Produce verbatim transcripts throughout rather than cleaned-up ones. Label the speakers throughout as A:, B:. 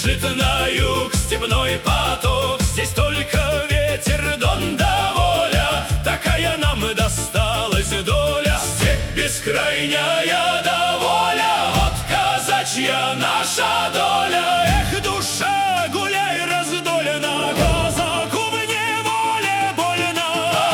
A: бежит на юг степной поток. Здесь только ветер, дон да воля, такая нам досталась доля. Степь бескрайняя да воля, вот казачья наша доля. Эх, душа, гуляй раздольно, казаку в неволе больно.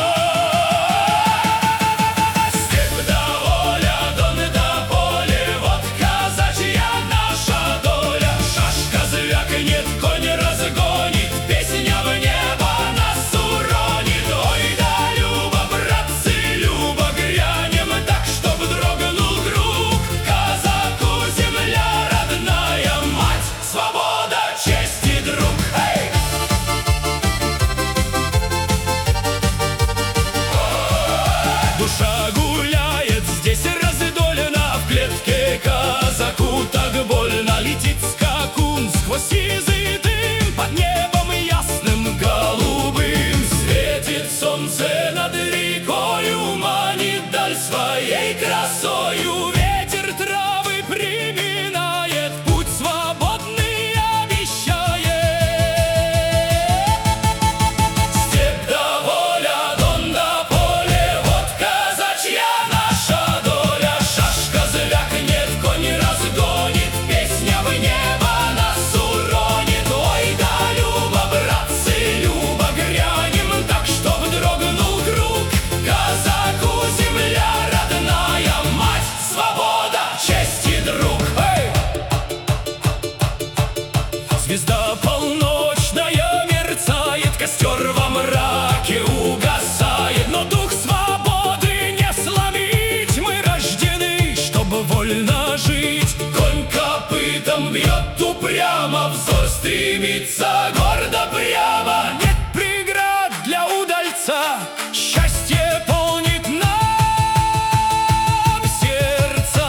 A: Степь да воля, дон да поле, вот казачья наша доля. Шашка звякнет, конь разгонит, песня в небо нас уронит. Ой, да Люба, братцы, Люба, грянем так, чтоб дрогнул круг. Казаку земля родная, мать, свобода, честь и друг. Эй! Душа гуляет здесь раздольно, в клетке казаку так больно. Летит скакун сквозь сизый дым, под небом ясным голубым. Светит солнце над рекою, манит даль своей красою. Ветер травы приминает, путь свободный обещает. Степь да воля, дон да поле, вот казачья наша доля. Шашка звякнет, конь разгонит, песня в небо нас уронит. Ой, да Люба, братцы, Люба, грянем так, чтоб дрогнул круг. Казаку земля родная, мать, свобода, честь и друг. Эй! Звезда полночная мерцает, костер во мраке угасает, но дух свободы не сломить. Мы рождены, чтобы вольно жить. Конь копытом бьет упрямо, взор стремится гордо прямо. Нет преград для удальца, счастье полнит нам сердца.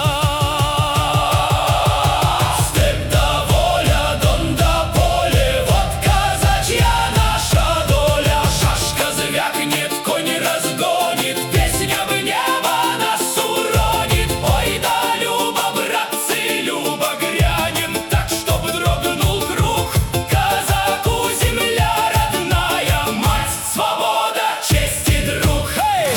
A: Степь да воля, дон да поле, вот казачья наша доля. Шашка звякнет, конь разгонит, песня в небо нас уронит. Ой, да Люба, братцы, Люба, грянем так, чтоб дрогнул круг. Казаку земля родная, мать, свобода, честь и друг. Эй!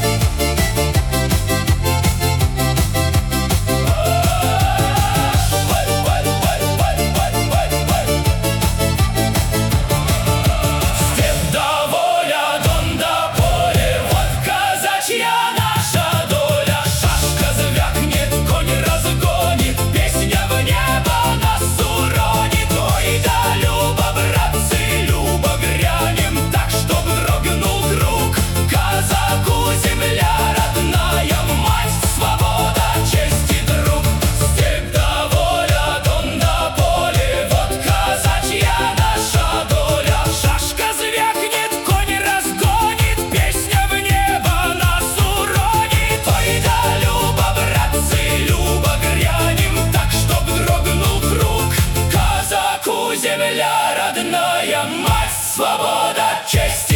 A: Степь да воля, дон да поле, вот казачья наша доля. Шашка звякнет, конь разгонит, песня в небо нас уронит. Ой, да Люба, братцы, Люба, грянем так, чтоб дрогнул круг. Казаку земля родная, мать, свобода, честь и друг. Степь да воля, дон да поле, вот казачья наша доля. Шашка звякнет, конь разгонит, песня в небо нас уронит. Ой, да Люба, братцы, Люба, грянем так, чтоб дрогнул круг. Казаку земля родная, мать, свобода, честь